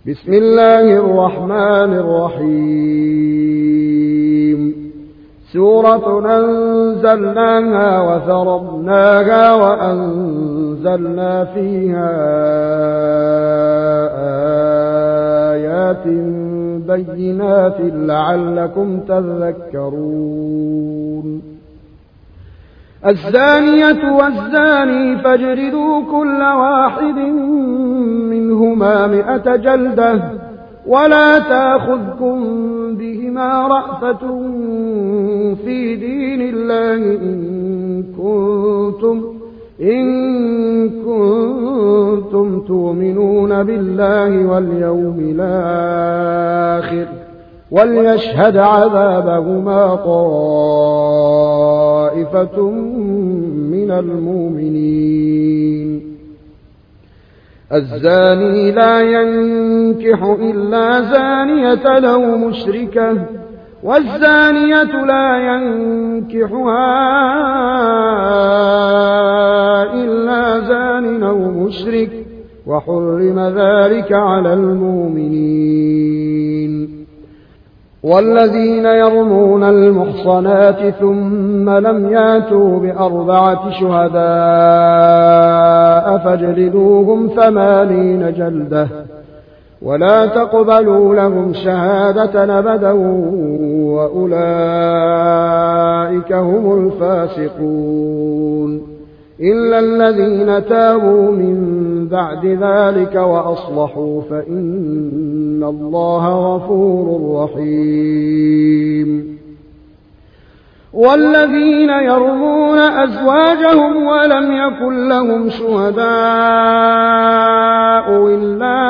بسم الله الرحمن الرحيم سورة أنزلناها وفرضناها وأنزلنا فيها آيات بينات لعلكم تذكرون الزانية والزاني فاجلدوا كل واحد منهما 100 جلدة ولا تأخذكم بهما رأفة في دين الله إن كنتم تؤمنون بالله واليوم الآخر وليشهد عذابهما طائفة من المؤمنين الزاني لا ينكح إلا زانية لو مشركة والزانية لا ينكحها إلا زان أو مشرك وحرم ذلك على المؤمنين والذين يرمون المحصنات ثم لم ياتوا ب4 شهداء فاجلدوهم 80 جلدة ولا تقبلوا لهم شهادة أبدا وأولئك هم الفاسقون إلا الذين تابوا من بعد ذلك وأصلحوا فإن الله غفور رحيم والذين يرمون أزواجهم ولم يكن لهم شهداء إلا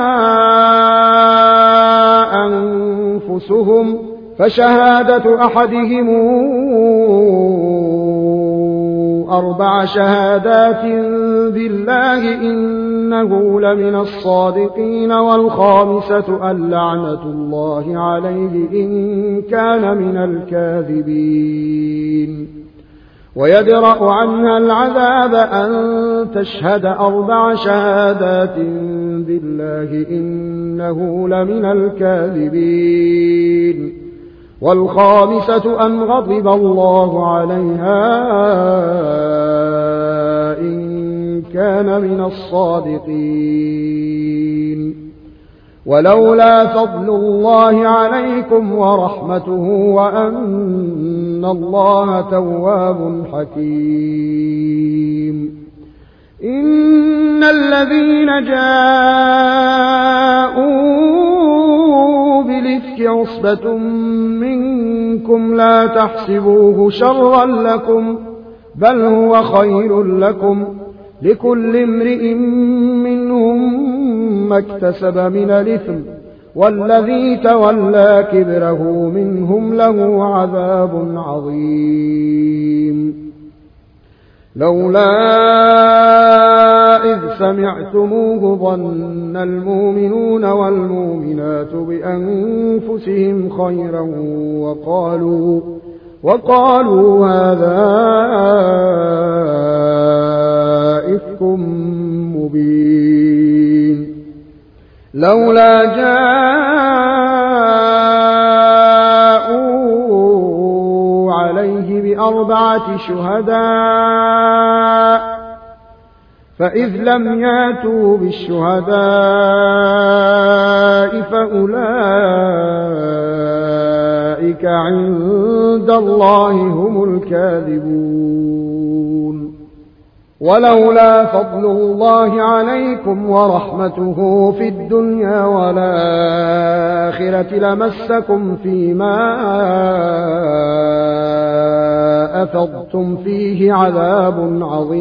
أنفسهم فشهادة أحدهم 4 شهادات بالله إنه لمن الصادقين والخامسة اللعنة الله عليه إن كان من الكاذبين ويدرأ عنها العذاب أن تشهد 4 شهادات بالله إنه لمن الكاذبين والخامسة أن غضب الله عليها إن كان من الصادقين ولولا فضل الله عليكم ورحمته وأن الله تواب حكيم إن الذين جاءوا بالإفك عصبة منكم لا تحسبوه شرا لكم بل هو خير لكم لكل امرئ منهم ما اكتسب من الإثم والذي تولى كبره منهم له عذاب عظيم لولا إذ سمعتموه ظن المؤمنون والمؤمنات بأنفسهم خيرا وقالوا هذا إفك مبين لولا جاءوا عليه ب4 شهداء فإذ لم ياتوا بالشهداء فأولئك عند الله هم الكاذبون ولولا فضل الله عليكم ورحمته في الدنيا والآخرة لمسكم فيما أفضتم فيه عذاب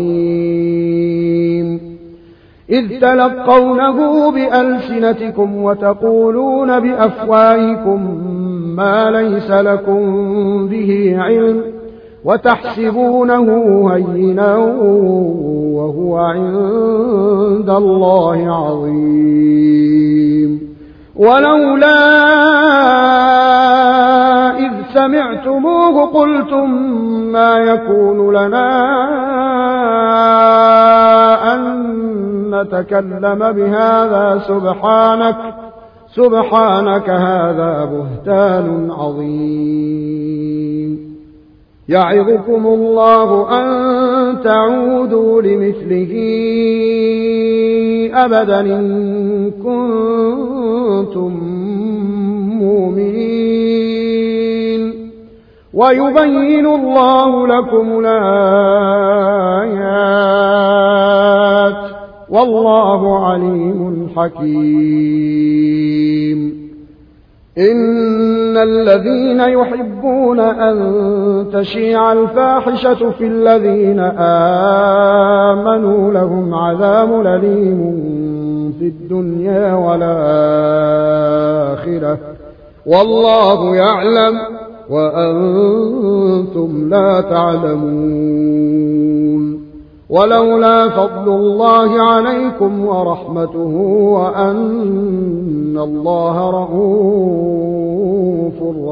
عظيم إذ تلقونه بألسنتكم وتقولون بأفواهكم ما ليس لكم به علم وتحسبونه هينا وهو عند الله عظيم ولولا إذ سمعتموه قلتم ما يكون لنا أن تكلم بهذا سبحانك هذا بهتان عظيم. يعظكم الله أن تعودوا لمثله أبدا إن كنتم مؤمنين ويبين الله لكم الآيات والله عليم حكيم. إن الذين يحبون أن تشيع الفاحشة في الذين آمنوا لهم عذاب أليم في الدنيا والآخرة والله يعلم وأنتم لا تعلمون. ولولا فضل الله عليكم ورحمته وأن الله رؤوف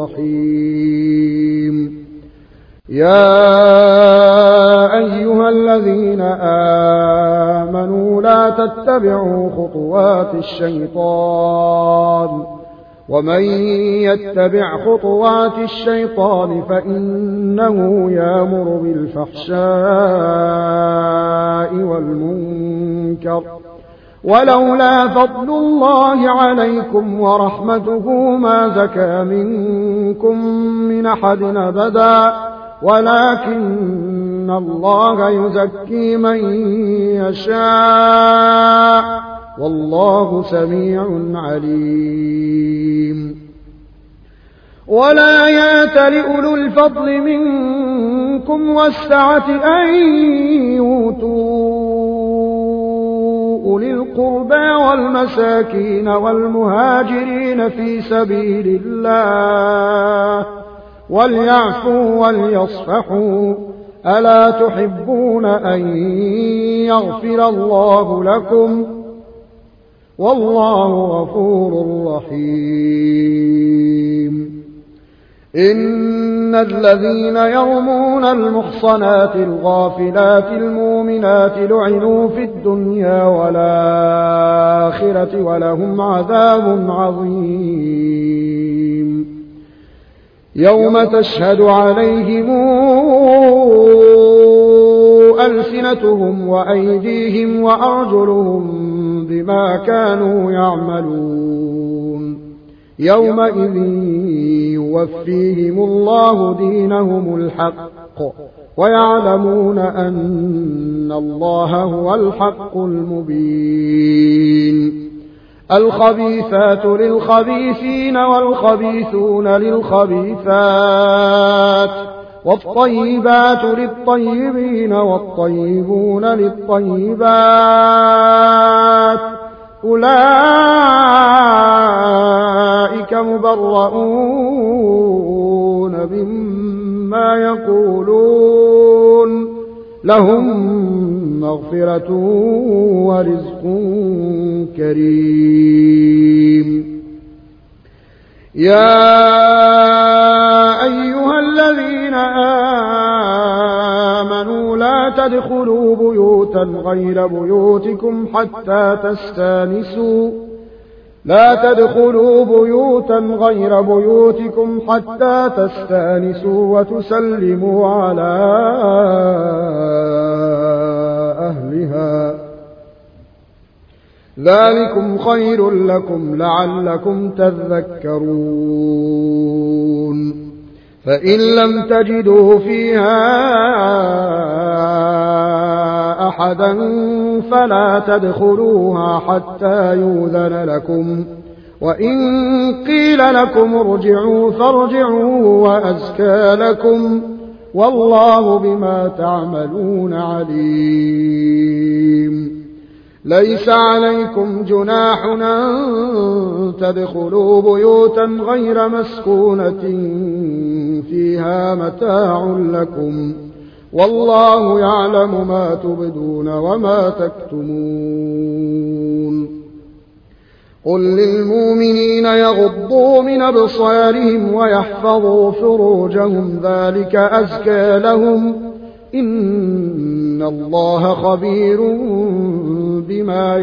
رحيم. يا أيها الذين آمنوا لا تتبعوا خطوات الشيطان ومن يتبع خطوات الشيطان فإنه يأمر بالفحشاء والمنكر ولولا فضل الله عليكم ورحمته ما زكى منكم من أحد أبدا ولكن الله يزكي من يشاء والله سميع عليم. ولا يأتل أولو الفضل منكم والسعة أن يؤتوا أولي القربى والمساكين والمهاجرين في سبيل الله وليعفوا وليصفحوا ألا تحبون أن يغفر الله لكم والله غفور رحيم. إن الذين يرمون المحصنات الغافلات المؤمنات لعنوا في الدنيا والآخرة ولهم عذاب عظيم. يوم تشهد عليهم ألسنتهم وأيديهم وأرجلهم بما كانوا يعملون يومئذ يوفيهم الله دينهم الحق ويعلمون أن الله هو الحق المبين. الخبيثات للخبيثين والخبيثون للخبيثات والطيبات للطيبين والطيبون للطيبات أولئك مبرؤون مما يقولون لهم مغفرة ورزق كريم. يا أيها الذين آمنوا لا تدخلوا بيوتا غير بيوتكم حتى تستانسوا وتسلموا على أهلها ذلكم خير لكم لعلكم تذكرون. فإن لم تجدوا فيها أحدا فلا تدخلوها حتى يؤذن لكم وإن قيل لكم ارجعوا فارجعوا وأزكى لكم والله بما تعملون عليم. ليس عليكم جناح أن تدخلوا بيوتا غير مسكونة فيها متاع لكم والله يعلم ما تبدون وما تكتمون. قل للمؤمنين يغضوا من أبصارهم ويحفظوا فروجهم ذلك أزكى لهم إن الله خبير بما بما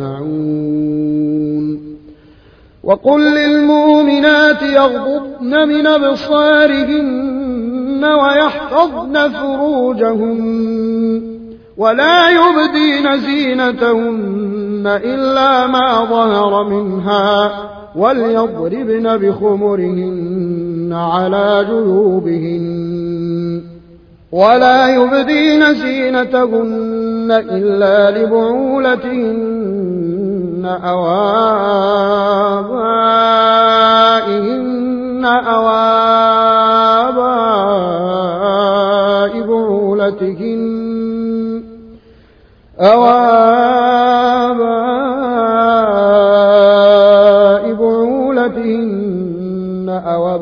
يصنعون وقل للمؤمنات يغضضن من أبصارهن ويحفظن فروجهن ولا يبدين زينتهن إلا ما ظهر منها وليضربن بخمرهن على جيوبهن ولا يبدين زينتهن إلا لبعولتهن أو آبائهن أو آباء بعولتهن أو آباء بعولتهن أو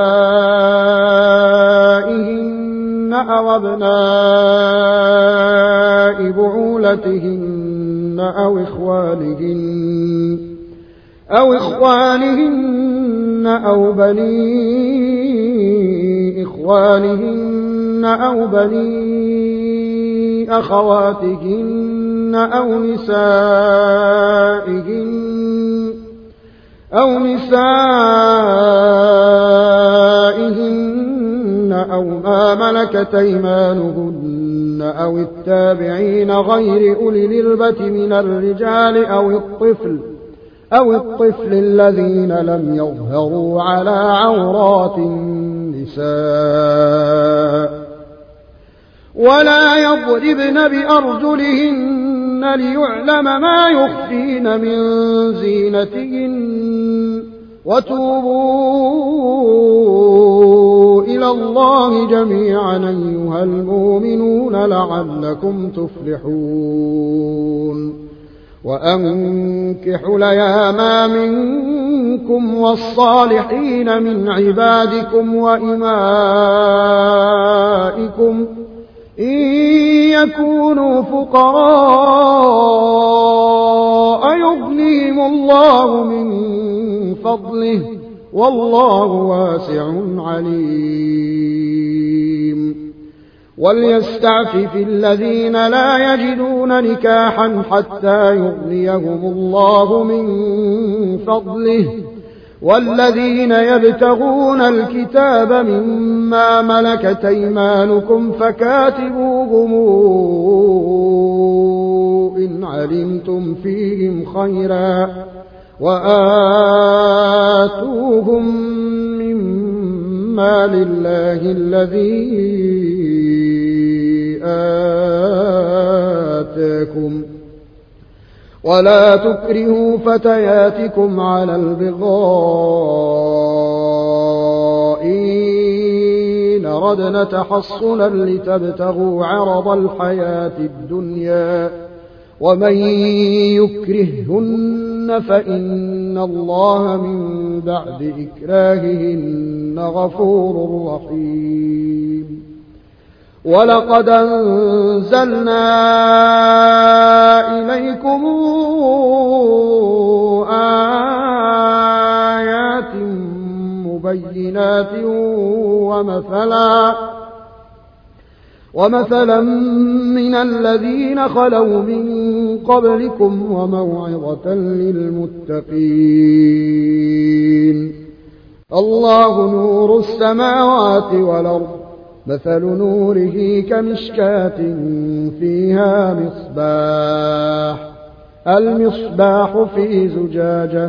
أبنائهن أو أبناء بعولتهن أو إخوانهن أو بني إخوانهن أو بني أخواتهن أو نسائهن أو ما ملكت أيمانهن أو التابعين غير أولي الإربة من الرجال أو الطفل الذين لم يظهروا على عورات النساء ولا يضربن بأرجلهن ليعلم ما يخفين من زينتهن وتوبوا إلى الله جميعا أيها المؤمنون لعلكم تفلحون وأنكحوا الأيام منكم والصالحين من عبادكم وإمائكم إن يكونوا فقراء يغنيهم الله من فضله والله واسع عليم وليستعفف الذين لا يجدون نكاحا حتى يغنيهم الله من فضله والذين يبتغون الكتاب مما ملكت أيمانكم فكاتبوهم إن علمتم فيهم خيرا وآتوهم مما لله الذي آتاكم ولا تكرهوا فتياتكم على البغاء إن أردنا تحصنا لتبتغوا عرض الحياة الدنيا ومن يكرههن فإن الله من بعد إكراههن غفور رحيم ولقد أنزلنا إليكم آيات مبينات ومثلا من الذين خلوا من قبلكم وموعظة للمتقين الله نور السماوات والأرض مثل نوره كمشكاة فيها المصباح في زجاجة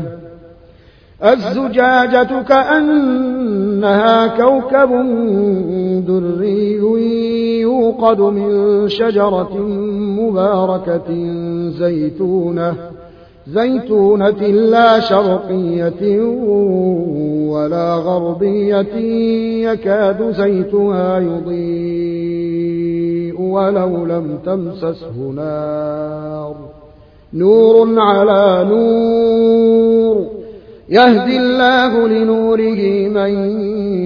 الزجاجة كأنها كوكب دري يوقد من شجرة مباركة زيتونة لا شرقية ولا غربية يكاد زيتها يضيء ولو لم تمسسه نور على نور يهدي الله لنوره من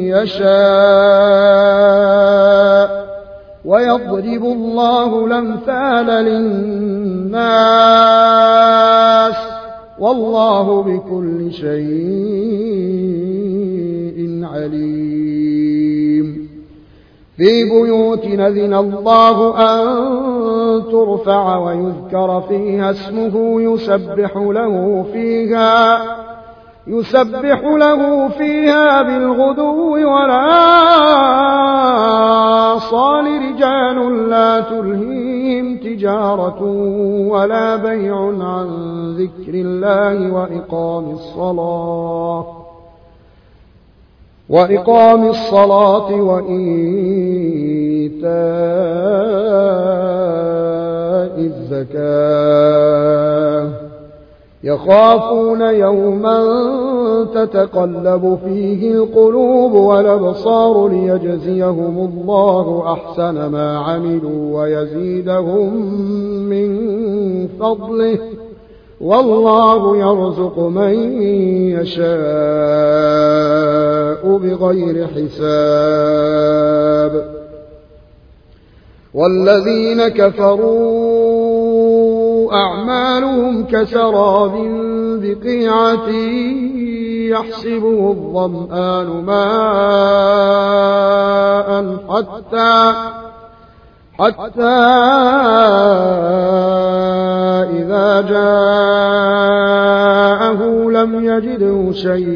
يشاء ويضرب الله الأمثال للناس والله بكل شيء عليم في بيوت أذن الله أن ترفع ويذكر فيها اسمه يسبح له فيها بالغدو والآصال رجال لا تلهيهم تجارة ولا بيع عن ذكر الله وإقام الصلاة وإيتاء الزكاة يخافون يوما تتقلب فيه القلوب والأبصار ليجزيهم الله أحسن ما عملوا ويزيدهم من فضله والله يرزق من يشاء بغير حساب. والذين كفروا أعمالهم كسراب بقيعة يحسبه الظمآن ماء حتى إذا جاءه لم يجده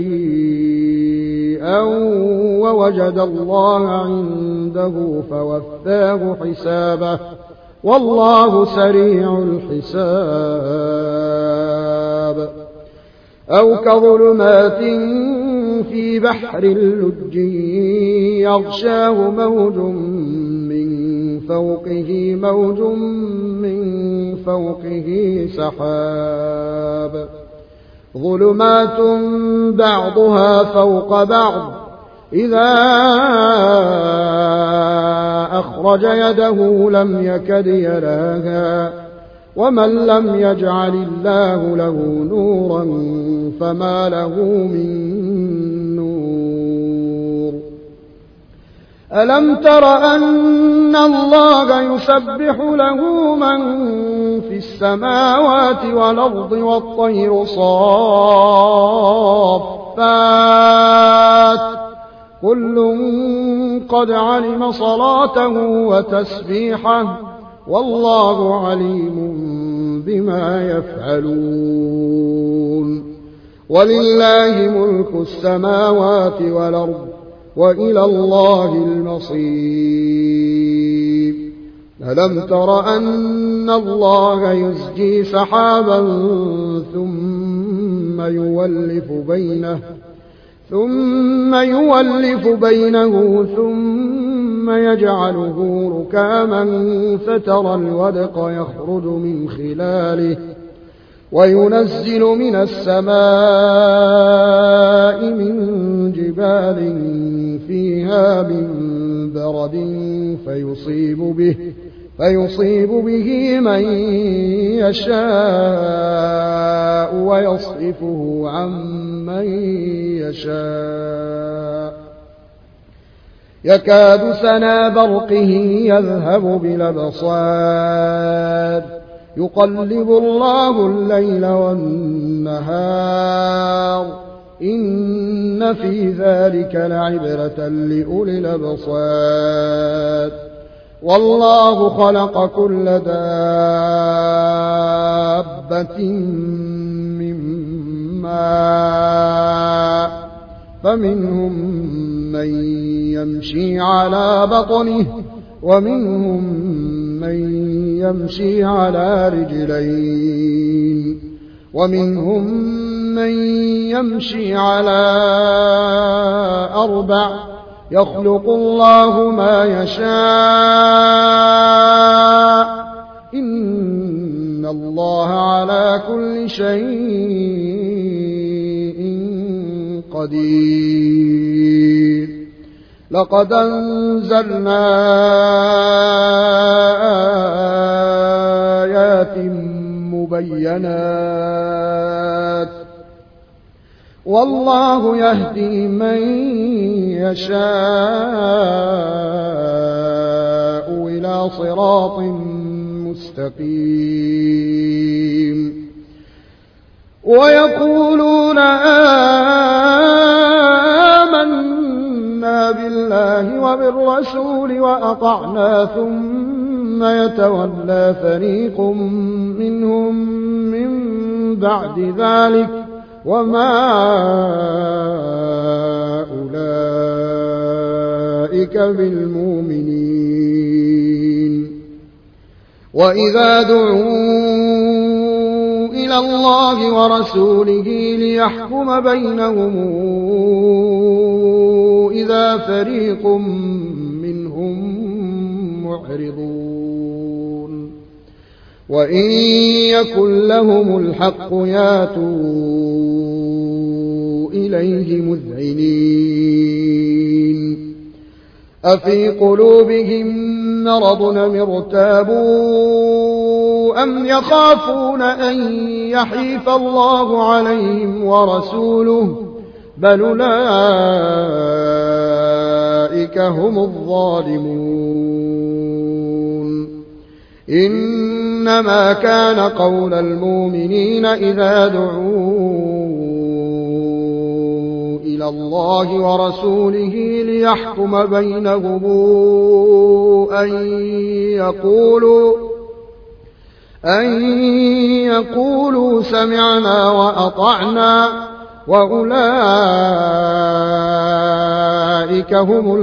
شيئا ووجد الله عنده فوفاه حسابه والله سريع الحساب. أو كظلمات في بحر اللج يغشاه موج من فوقه سحاب ظلمات بعضها فوق بعض إذا أخرج يده لم يكد يراها ومن لم يجعل الله له نورا فما له من نور. ألم تر أن الله يسبح له من في السماوات والأرض والطير صافات كل قد علم صلاته وتسبيحه والله عليم بما يفعلون. ولله ملك السماوات والأرض وإلى الله المصير. ألم تر أن الله يزجي سحابا ثم يولف بينه ثم يجعله ركاما فترى الودق يخرج من خلاله وينزل من السماء من جبال فيها من برد فيصيب به من يشاء ويصرفه عن من يشاء يكاد سنا برقه يذهب بالأبصار يقلب الله الليل والنهار إن في ذلك لعبرة لأولي الأبصار. والله خلق كل دابة من ماء فمنهم من يمشي على بطنه ومنهم من يمشي على رجلين ومنهم من يمشي على أربع يخلق الله ما يشاء إن الله على كل شيء قدير. لقد أنزلنا آيات مبينات والله يهدي من يشاء إلى صراط مستقيم. ويقولون آمنا بالله بالرسول وأطعنا ثم يتولى فريق منهم من بعد ذلك وما أولئك بالمؤمنين وإذا دعوا إلى الله ورسوله ليحكم بينهم إذا فريق منهم معرضون وإن يكن لهم الحق ياتوا إليه مذعنين أفي قلوبهم مرض أم ارتابوا أم يخافون أن يحيف الله عليهم ورسوله بل أولئك هم الظالمون إنما كان قول المؤمنين إذا دعوا إلى الله ورسوله ليحكم بينهم أن يقولوا سمعنا وأطعنا وأولئك هم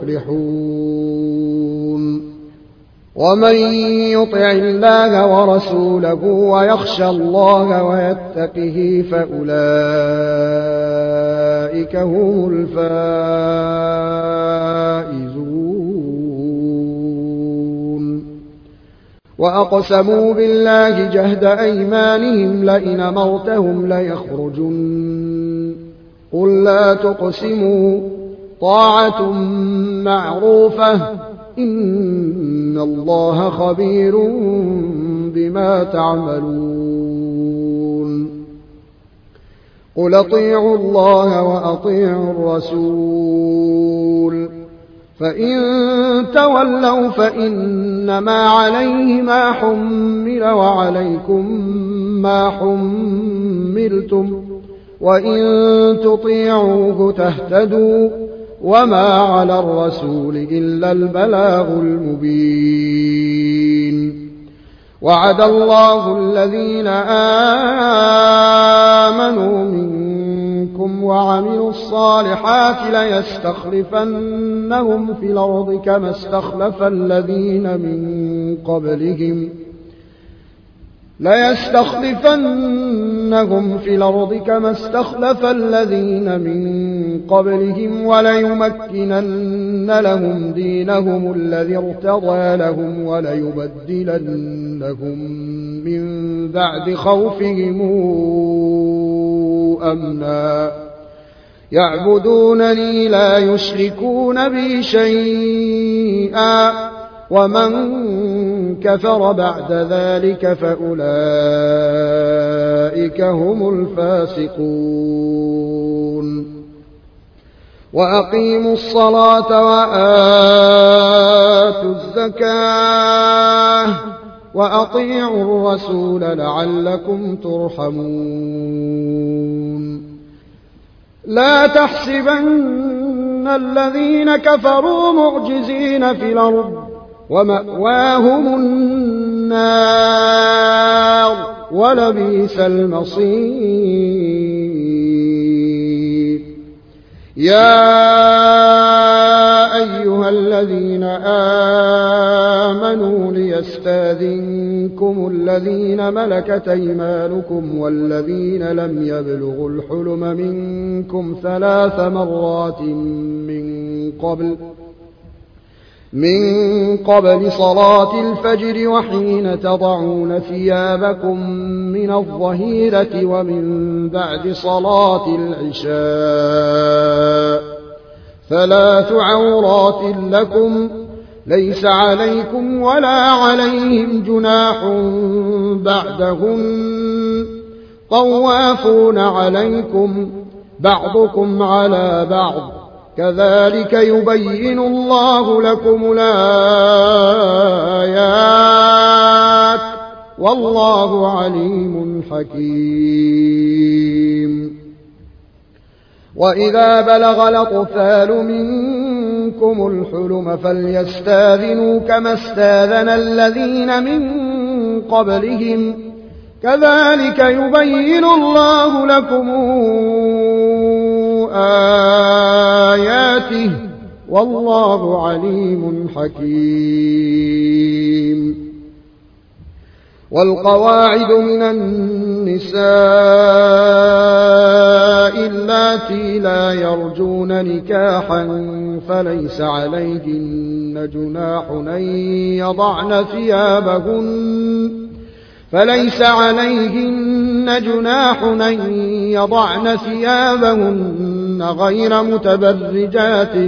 المفلحون ومن يطع الله ورسوله ويخشى الله ويتقه فأولئك هم الفائزون وأقسموا بالله جهد أيمانهم لئن أمرتهم ليخرجن قل لا تقسموا طاعة معروفة إن الله خبير بما تعملون قل أطيعوا الله وأطيعوا الرسول فإن تولوا فإنما عليه ما حمل وعليكم ما حملتم وإن تطيعوه تهتدوا وما على الرسول إلا البلاغ المبين وعد الله الذين آمنوا منكم وعملوا الصالحات ليستخلفنهم في الأرض كما استخلف الذين من قبلهم وليمكنن لهم دينهم الذي ارتضى لهم وليبدلنهم من بعد خوفهم أمنا يعبدونني لا يشركون بي شيئا ومن كفر بعد ذلك فأولئك هم الفاسقون وأقيموا الصلاة وآتوا الزكاة وأطيعوا الرسول لعلكم ترحمون لا تحسبن الذين كفروا معجزين في الأرض ومأواهم النار ولبئس المصير يا أيها الذين آمنوا ليستاذنكم الذين ملكت أيمانكم والذين لم يبلغوا الحلم منكم 3 مرات من قبل صلاة الفجر وحين تضعون ثيابكم من الظهيرة ومن بعد صلاة العشاء 3 عورات لكم ليس عليكم ولا عليهم جناح بعدهن طوافون عليكم بعضكم على بعض كذلك يبين الله لكم الآيات والله عليم حكيم وإذا بلغ الأطفال منكم منكم الحلم فليستاذنوا كما استاذن الذين من قبلهم كذلك يبين الله لكم آياته والله عليم حكيم. والقواعد من النساء اللاتي لا يرجون نكاحا فليس عليهن جناح أن يضعن ثيابهن غير متبرجات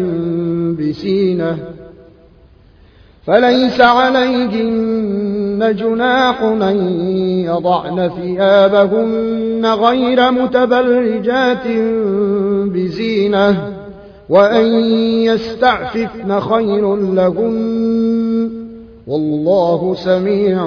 بزينة وأن يستعففن خير لهن والله سميع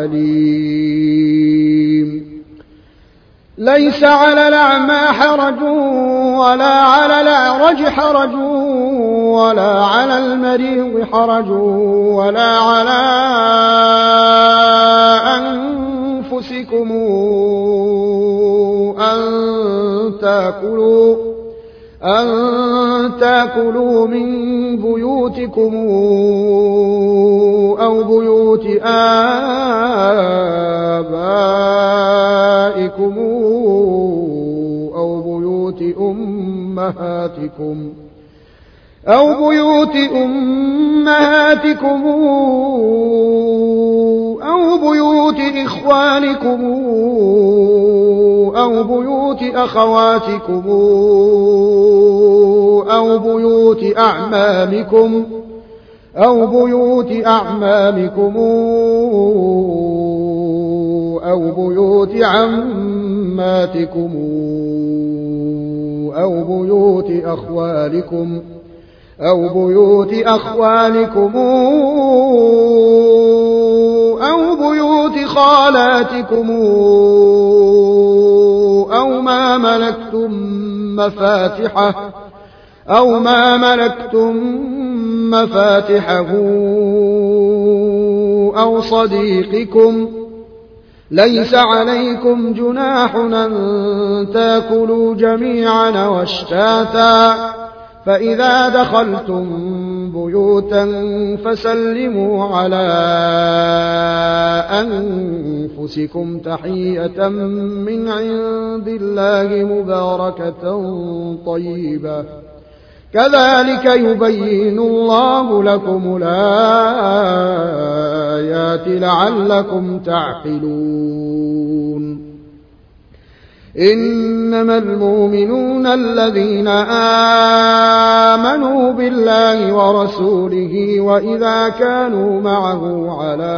عليم. ليس على الأعمى حرج ولا على الأعرج حرج ولا على المريض حرج ولا على أنفسكم أن تأكلوا من بيوتكم أو بيوت آبائكم أو بيوت أمهاتكم أو بيوت إخوانكم أو بيوت أخواتكم أو بيوت أعمامكم أو بيوت عماتكم أو بيوت أخوالكم أو بيوت خالاتكم أو ما ملكتم مفاتحه أو صديقكم. ليس عليكم جناح أن تأكلوا جميعا واشتاتا فإذا دخلتم بيوتا فسلموا على أنفسكم تحية من عند الله مباركة طيبة كذلك يبين الله لكم الآيات لعلكم تعقلون. إنما المؤمنون الذين آمنوا بالله ورسوله وإذا كانوا معه على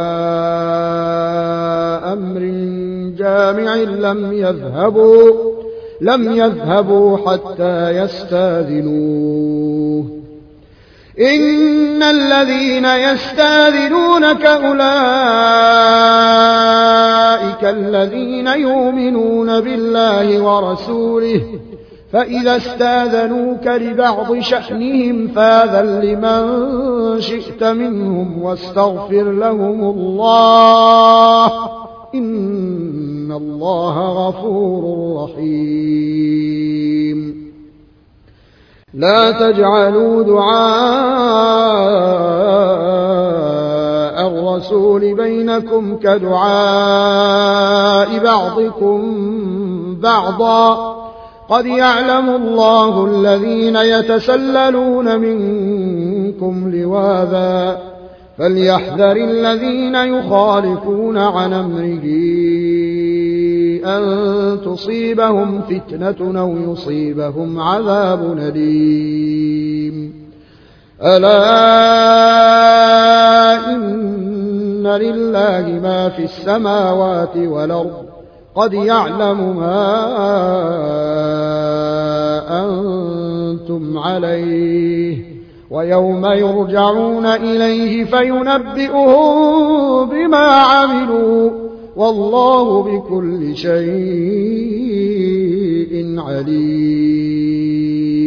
أمر جامع لم يذهبوا حتى يستاذنوه. إن الذين يستاذنونك أولئك الذين يؤمنون بالله ورسوله فإذا استاذنوك لبعض شأنهم فاذن لمن شئت منهم واستغفر لهم الله إن الله غفور رحيم. لا تجعلوا دعاء الرسول بينكم كدعاء بعضكم بعضا قد يعلم الله الذين يتسللون منكم لواذا فليحذر الذين يخالفون عن أمره أن تصيبهم فتنة أو يصيبهم عذاب أليم. ألا إن لله ما في السماوات والأرض قد يعلم ما أنتم عليه ويوم يرجعون إليه فينبئهم بما عملوا والله بكل شيء عليم.